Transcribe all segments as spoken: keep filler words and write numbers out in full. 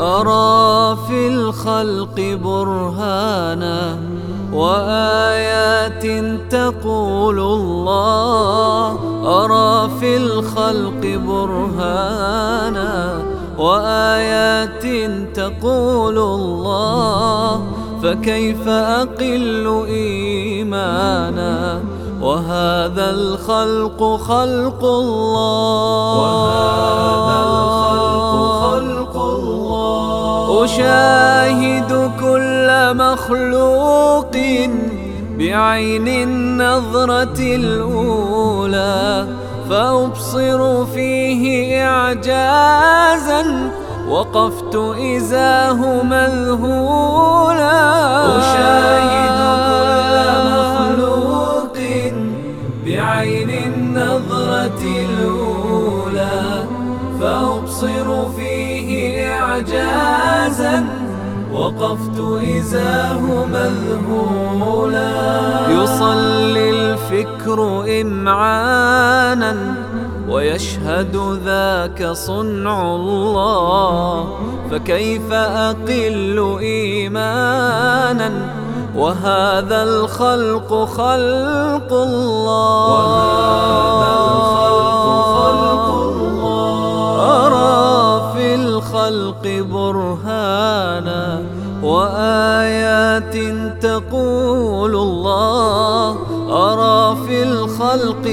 أرى في الخلق برهانا وآيات تقول الله. أرى في الخلق برهانا وآيات تقول الله. فكيف أقل إيمانا وهذا الخلق خلق الله. وهذا الخلق خلق الله. أشاهد كل مخلوق بعين النظرة الأولى، فأبصر فيه إعجازا وقفت إزاه مذهولا. أشاهد كل مخلوق بعين النظرة الأولى، فأبصر فيه إعجازا وقفت إزاه مذهولا. يصلي الفكر إمعانا ويشهد ذاك صنع الله. فكيف أقل إيمانا وهذا الخلق خلق الله. وهذا الخلق خلق الله. أرى في الخلق برهانا وآيات تقول الله. أرى في الخلق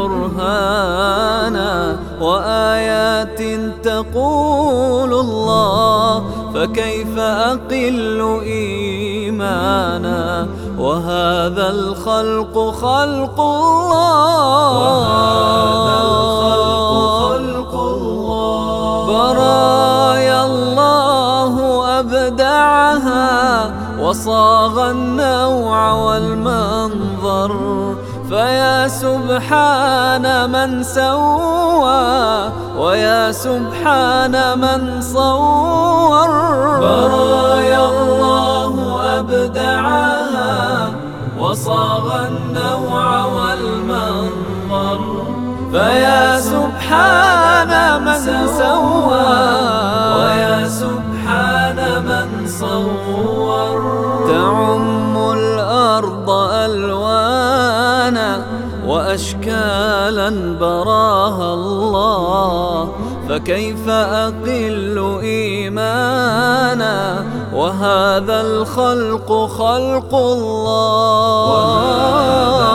برهانا وآيات تقول الله. فكيف أقل إيمانا وهذا الخلق خلق الله. وهذا الخلق خلق الله. برايا الله أبدعها وصاغ النوع والمنظر. فيا سبحان من سوى ويا سبحان من صور. برايا الله أبدعها وصاغ النوع والمنظر. فيا سبحان من سوى ويا سبحان من صور. تعم الأرض ألوانا وأشكالا براها الله. فكيف أقل إيمانا وهذا الخلق خلق الله.